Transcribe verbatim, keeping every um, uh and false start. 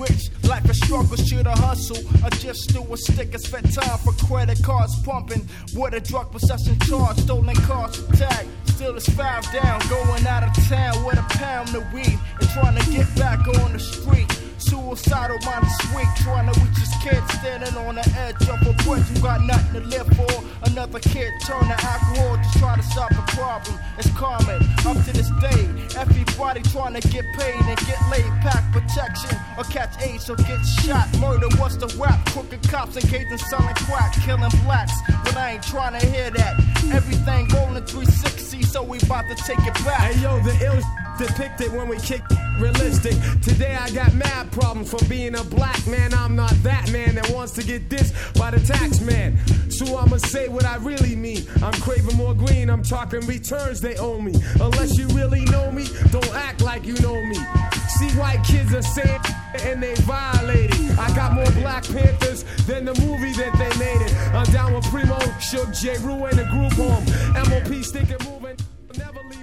rich. Life a struggle, should I hustle? Or just do a stick and spend time for credit cards pumping. With a drug possession charge, stolen cars tag. Still it's five down, going out of town with a pound of weed and trying to get back on the street. Suicidal mind is weak, trying to reach his kid standing on the edge of a bridge who got nothing to live for. Another kid turn to alcohol to try to stop a problem. It's common up to this day. Everybody trying to get paid and get laid, pack protection or catch AIDS or get shot. Murder, what's the rap? Crooked cops engaging selling crack, killing blacks. But I ain't trying to hear that. Everything rolling three sixty, so we about to take it back. Hey yo, the ill depicted when we kick realistic. Today I got mad problems from being a black man. I'm not that man that wants to get dissed by the tax man. So I'ma say what I really mean. I'm craving more green, I'm talking returns they owe me. Unless you really know me, don't act like you know me. See white kids are saying and they violating. I got more Black Panthers than the movie that they made it. I'm down with Primo, Shook, J. Rue and the group home. M O P sticking moving, never leave.